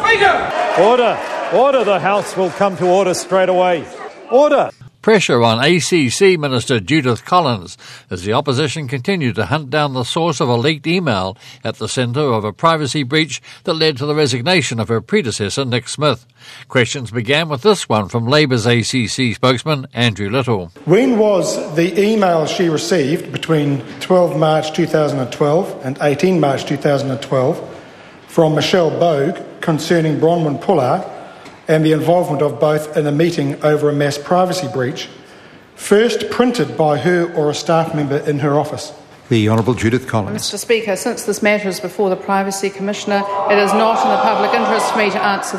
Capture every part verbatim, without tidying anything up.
Speaker! Order. Order. The House will come to order straight away. Order. Pressure on A C C Minister Judith Collins as the opposition continued to hunt down the source of a leaked email at the centre of a privacy breach that led to the resignation of her predecessor, Nick Smith. Questions began with this one from Labour's A C C spokesman, Andrew Little. When was the email she received between twelve March two thousand twelve and eighteen March two thousand twelve from Michelle Bogue concerning Bronwyn Pullard and the involvement of both in a meeting over a mass privacy breach, first printed by her or a staff member in her office? The Honourable Judith Collins. Mister Speaker, since this matter is before the Privacy Commissioner, it is not in the public interest for me to answer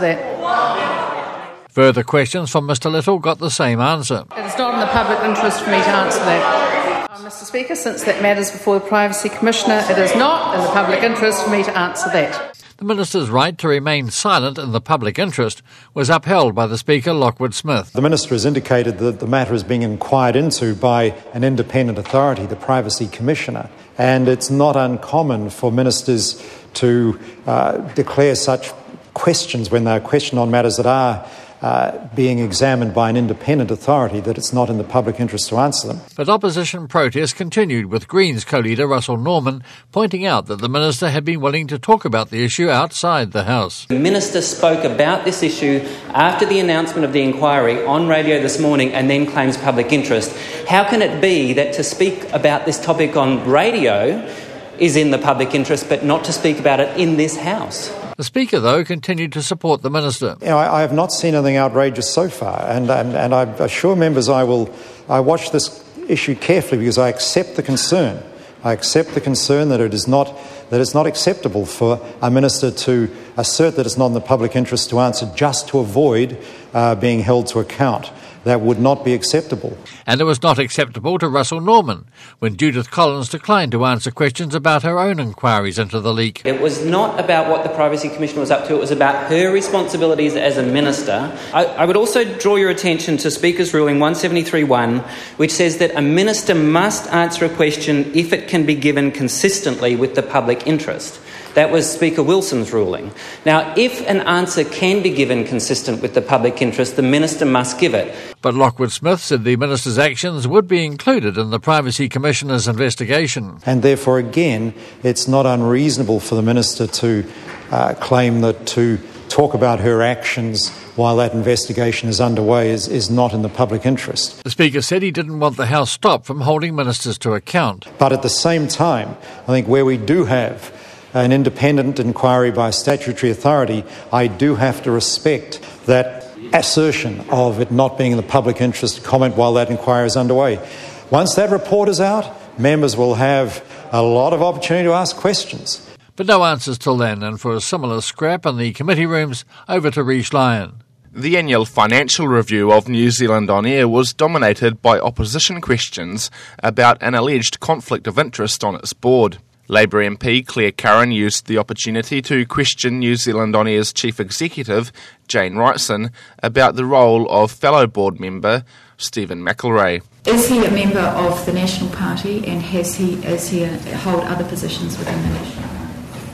that. Further questions from Mister Little got the same answer. It is not in the public interest for me to answer that. Uh, Mister Speaker, since that matter is before the Privacy Commissioner, it is not in the public interest for me to answer that. The Minister's right to remain silent in the public interest was upheld by the Speaker, Lockwood Smith. The Minister has indicated that the matter is being inquired into by an independent authority, the Privacy Commissioner, and it's not uncommon for ministers to uh, declare such questions when they're questioned on matters that are Uh, being examined by an independent authority, that it's not in the public interest to answer them. But opposition protests continued, with Greens co-leader Russell Norman pointing out that the Minister had been willing to talk about the issue outside the House. The Minister spoke about this issue after the announcement of the inquiry on radio this morning and then claims public interest. How can it be that to speak about this topic on radio is in the public interest but not to speak about it in this House? The Speaker, though, continued to support the Minister. You know, I, I have not seen anything outrageous so far, and, and, and I assure members I will I watch this issue carefully because I accept the concern. I accept the concern that it is not that it's not acceptable for a minister to assert that it's not in the public interest to answer just to avoid uh, being held to account. That would not be acceptable. And it was not acceptable to Russell Norman when Judith Collins declined to answer questions about her own inquiries into the leak. It was not about what the Privacy Commissioner was up to, it was about her responsibilities as a minister. I, I would also draw your attention to Speaker's ruling one seventy-three one, which says that a minister must answer a question if it can be given consistently with the public interest. That was Speaker Wilson's ruling. Now, if an answer can be given consistent with the public interest, the Minister must give it. But Lockwood Smith said the Minister's actions would be included in the Privacy Commissioner's investigation. And therefore, again, it's not unreasonable for the Minister to uh, claim that to talk about her actions while that investigation is underway is, is not in the public interest. The Speaker said he didn't want the House stopped from holding ministers to account. But at the same time, I think where we do have an independent inquiry by a statutory authority, I do have to respect that assertion of it not being in the public interest to comment while that inquiry is underway. Once that report is out, members will have a lot of opportunity to ask questions. But no answers till then, and for a similar scrap in the committee rooms, over to Rhys Lyon. The annual financial review of New Zealand On Air was dominated by opposition questions about an alleged conflict of interest on its board. Labour M P Claire Curran used the opportunity to question New Zealand On Air's chief executive, Jane Wrightson, about the role of fellow board member Stephen McElrea. Is he a member of the National Party, and has he is he a, hold other positions within the National Party?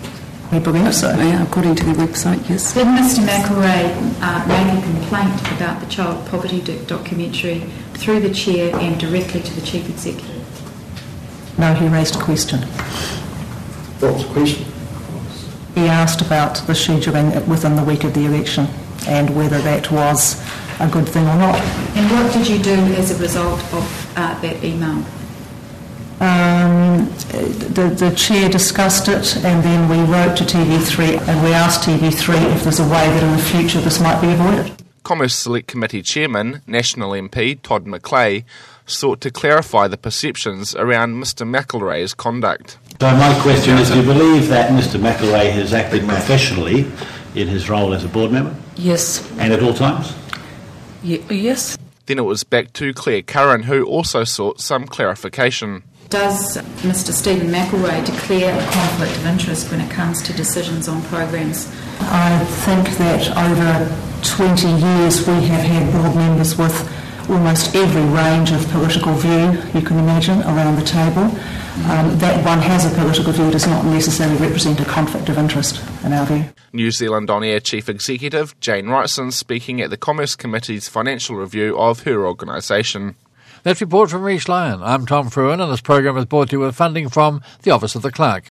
We believe so, yeah, according to the website, yes. Did Mister McElrea uh, make a complaint about the child poverty do- documentary through the chair and directly to the chief executive? No, he raised a question. What was the question? He asked about the scheduling within the week of the election and whether that was a good thing or not. And what did you do as a result of uh, that email? Um, the, the chair discussed it, and then we wrote to T V three and we asked T V three if there's a way that in the future this might be avoided. Commerce Select Committee Chairman, National M P Todd McClay, sought to clarify the perceptions around Mister McElrea's conduct. So my question is, do you believe that Mister McElrea has acted professionally in his role as a board member? Yes. And at all times? Ye- yes. Then it was back to Claire Curran, who also sought some clarification. Does Mister Stephen McElrea declare a conflict of interest when it comes to decisions on programs? I think that over twenty years we have had board members with almost every range of political view you can imagine around the table. Um, that one has a political view does not necessarily represent a conflict of interest, in our view. New Zealand On Air Chief Executive Jane Wrightson speaking at the Commerce Committee's financial review of her organisation. That report from Reece Lyon. I'm Tom Fruin, and this program is brought to you with funding from the Office of the Clerk.